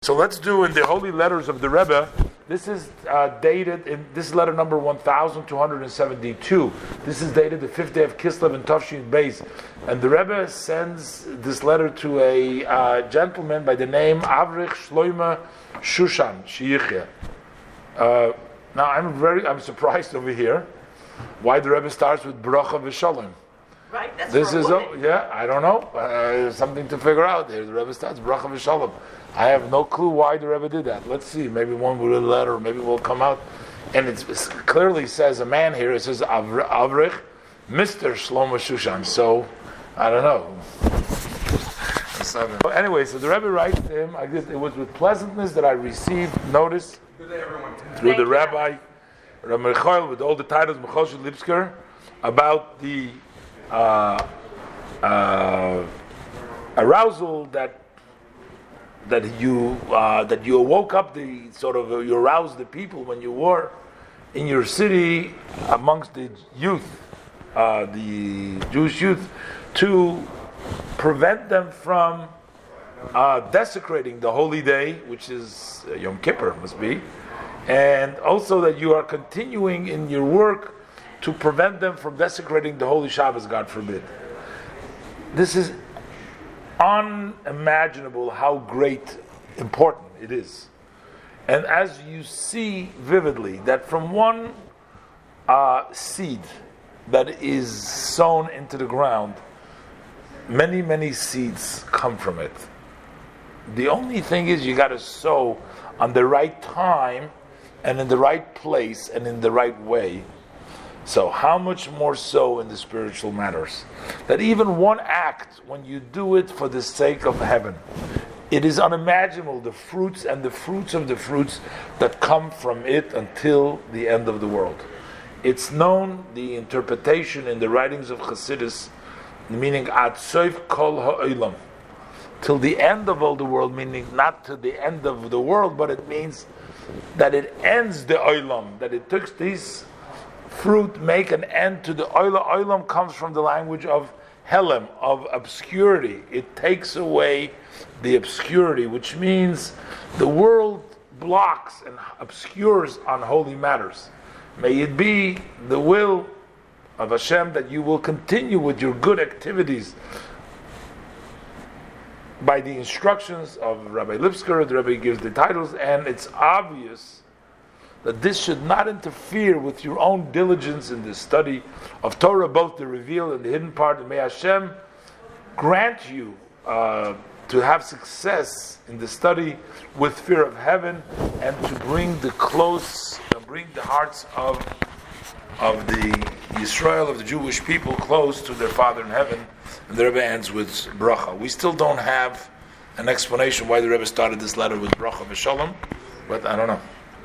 So let's do in the holy letters of the Rebbe. This is dated in this letter number 1272. This is dated the 5th day of Kislev in Tafshin Beis, and the Rebbe sends this letter to a gentleman by the name Avrich Shloima Shushan Shiyichya. Now I'm surprised over here why the Rebbe starts with Bracha V'Shalom. Right, that's this is woman. I don't know. Something to figure out there. The Rebbe starts Bracha V'Shalom. I have no clue why the Rebbe did that. Let's see. Maybe one will read a letter, or maybe will come out. And it clearly says a man here. It says Avrich, Mr. Shlomo Shushan. So I don't know. Anyway, so the Rebbe writes to him, I guess it was with pleasantness that I received notice through the Rabbi Michael with all the titles Michael Lipsker about the arousal that you woke up you aroused the people when you were in your city amongst the youth, the Jewish youth, to prevent them from desecrating the holy day, which is Yom Kippur must be, and also that you are continuing in your work to prevent them from desecrating the holy Shabbos, God forbid. This is unimaginable how great, important it is. And as you see vividly, that from one seed that is sown into the ground, many, many seeds come from it. The only thing is you got to sow on the right time and in the right place and in the right way. So how much more so in the spiritual matters? That even one act, when you do it for the sake of heaven, it is unimaginable, the fruits and the fruits of the fruits that come from it until the end of the world. It's known, the interpretation in the writings of Chassidus, meaning Ad Sof Kol Ha'olam, till the end of all the world, meaning not to the end of the world, but it means that it ends the Olam, that it took these fruit make an end to the olam. Olam comes from the language of helem, of obscurity. It takes away the obscurity, which means the world blocks and obscures unholy matters. May it be the will of Hashem that you will continue with your good activities by the instructions of Rabbi Lipsker. The Rabbi gives the titles, and it's obvious that this should not interfere with your own diligence in the study of Torah, both the revealed and the hidden part. And may Hashem grant you to have success in the study with fear of heaven, and to bring the hearts of the Yisrael, of the Jewish people, close to their Father in heaven. And the Rebbe ends with bracha. We still don't have an explanation why the Rebbe started this letter with bracha v'shalom, but I don't know.